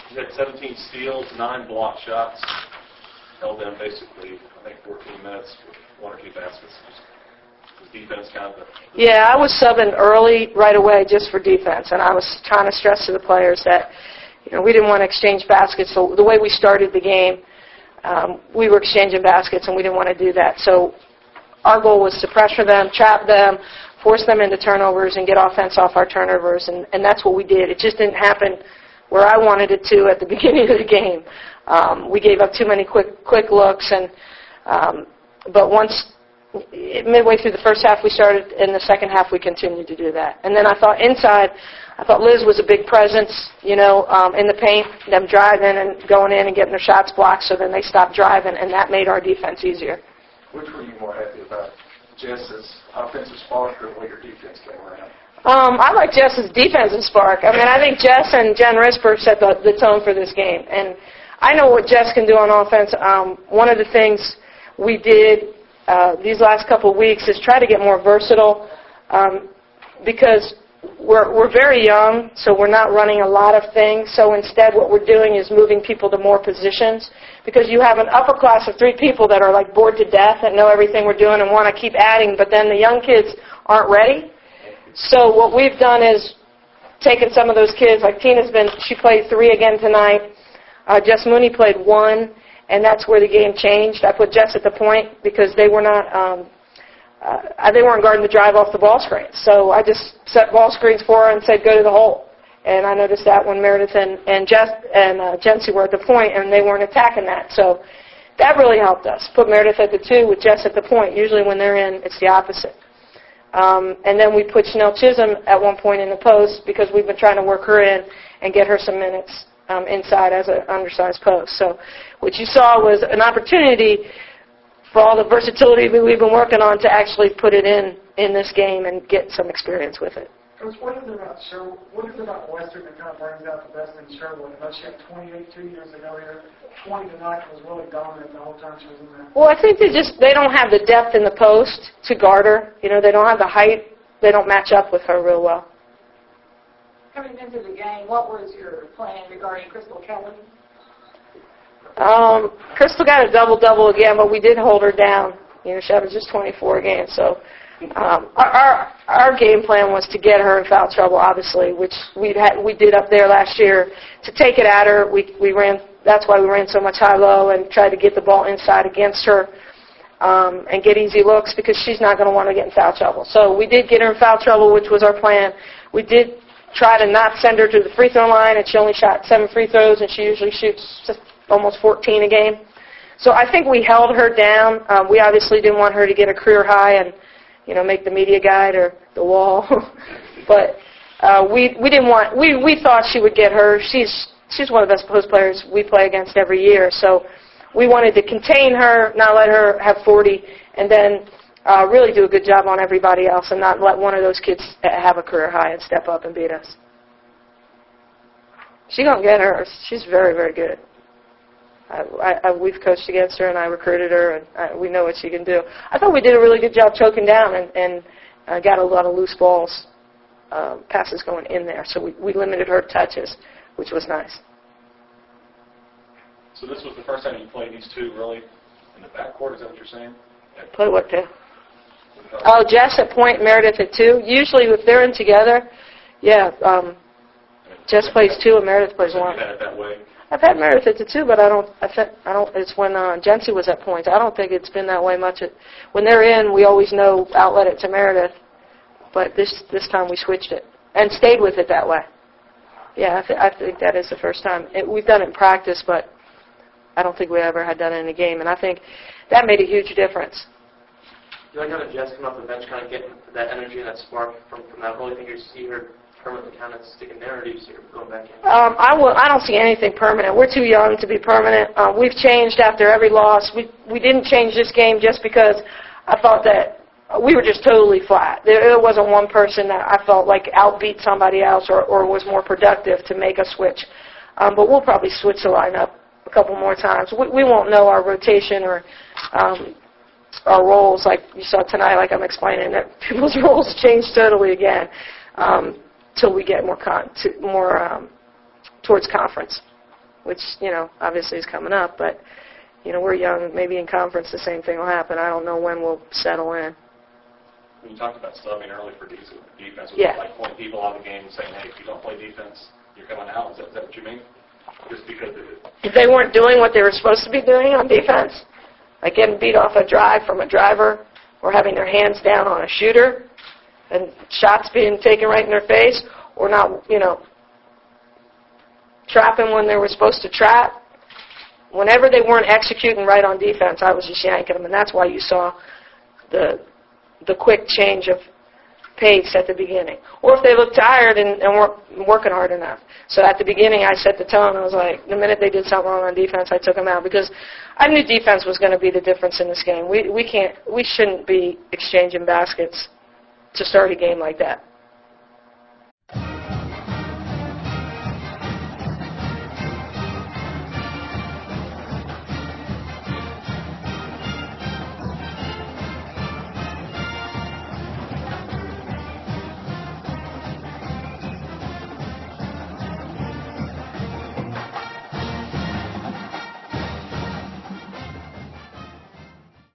You had 17 steals, 9 block shots. Held them basically, I think, 14 minutes with 1 or 2 baskets. Was defense kind of the... Yeah, I was subbing early right away just for defense, and I was trying to stress to the players that, we didn't want to exchange baskets. So the way we started the game, we were exchanging baskets, and we didn't want to do that. So our goal was to pressure them, trap them, force them into turnovers, and get offense off our turnovers, and that's what we did. It just didn't happen where I wanted it to at the beginning of the game. We gave up too many quick looks, but once midway through the first half we started, in the second half we continued to do that. And then I thought inside, Liz was a big presence, in the paint, them driving and going in and getting their shots blocked, so then they stopped driving, and that made our defense easier. Which were you more happy about, Jess's offensive spark or the way your defense came around? I like Jess's defensive spark. I think Jess and Jen Risper set the tone for this game, and I know what Jess can do on offense. One of the things we did these last couple of weeks is try to get more versatile because we're very young, so we're not running a lot of things. So instead what we're doing is moving people to more positions because you have an upper class of 3 people that are like bored to death and know everything we're doing and want to keep adding, but then the young kids aren't ready. So what we've done is taken some of those kids, like she played 3 again tonight. Jess Mooney played 1. And that's where the game changed. I put Jess at the point because they were not, they weren't guarding the drive off the ball screen. So I just set ball screens for her and said, go to the hole. And I noticed that when Meredith and Jess and Jency were at the point, and they weren't attacking that. So that really helped us. Put Meredith at the 2 with Jess at the point. Usually when they're in, it's the opposite. And then we put Chanel Chisholm at one point in the post because we've been trying to work her in and get her some minutes inside as an undersized post. So what you saw was an opportunity for all the versatility that we've been working on to actually put it in this game and get some experience with it. Coach, what is it about Western that kind of brings out the best in Sherwood? She had 28 2 years ago here. 20 tonight was really dominant the whole time she was in there. Well, I think they don't have the depth in the post to guard her. They don't have the height. They don't match up with her real well. Coming into the game, what was your plan regarding Crystal Kelly? Crystal got a double-double again, but we did hold her down. She averaged just 24 games. So our game plan was to get her in foul trouble, obviously, which we did up there last year. To take it at her, we ran. That's why we ran so much high-low and tried to get the ball inside against her and get easy looks because she's not going to want to get in foul trouble. So we did get her in foul trouble, which was our plan. We did try to not send her to the free throw line, and she only shot 7 free throws, and she usually shoots just almost 14 a game. So I think we held her down. We obviously didn't want her to get a career high and, make the media guide or the wall. But we didn't want. We thought she would get her. She's one of the best post players we play against every year. So we wanted to contain her, not let her have 40, and then really do a good job on everybody else and not let one of those kids have a career high and step up and beat us. She's going to get hers. She's very, very good. We've coached against her, and I recruited her, and we know what she can do. I thought we did a really good job choking down and got a lot of loose balls, passes going in there. So we limited her touches, which was nice. So this was the first time you played these 2 really in the backcourt, is that what you're saying? Play what, too? Oh, Jess at point, Meredith at 2. Usually if they're in together, yeah, Jess plays 2 and Meredith plays 1. You've had it that way? I've had Meredith at the 2, but I don't. It's when Jency was at points. I don't think it's been that way much. When they're in, we always know outlet it to Meredith, but this time we switched it and stayed with it that way. Yeah, I think that is the first time. We've done it in practice, but I don't think we ever had done it in a game, and I think that made a huge difference. Do you like how Jess come off the bench, kind of getting that energy and that spark from that role? You think you see her permanently kind of sticking there, or do you see her going back in? I don't see anything permanent. We're too young to be permanent. We've changed after every loss. We didn't change this game just because I thought that we were just totally flat. There wasn't one person that I felt like outbeat somebody else or was more productive to make a switch. But we'll probably switch the lineup a couple more times. We won't know our rotation or our roles like you saw tonight, like I'm explaining, that people's roles change totally again till we get more towards conference. which, obviously is coming up, but, we're young. Maybe in conference the same thing will happen. I don't know when we'll settle in. You talked about subbing early for defense. Yeah. Like pulling people out of the game and saying, hey, if you don't play defense, you're coming out. Is that what you mean? Just because if they weren't doing what they were supposed to be doing on defense, like getting beat off a drive from a driver or having their hands down on a shooter and shots being taken right in their face, or not, trapping when they were supposed to trap. Whenever they weren't executing right on defense, I was just yanking them, and that's why you saw the quick change of pace at the beginning. Or if they looked tired and weren't working hard enough. So at the beginning, I set the tone. I was like, the minute they did something wrong on defense, I took them out because I knew defense was going to be the difference in this game. We shouldn't be exchanging baskets to start a game like that.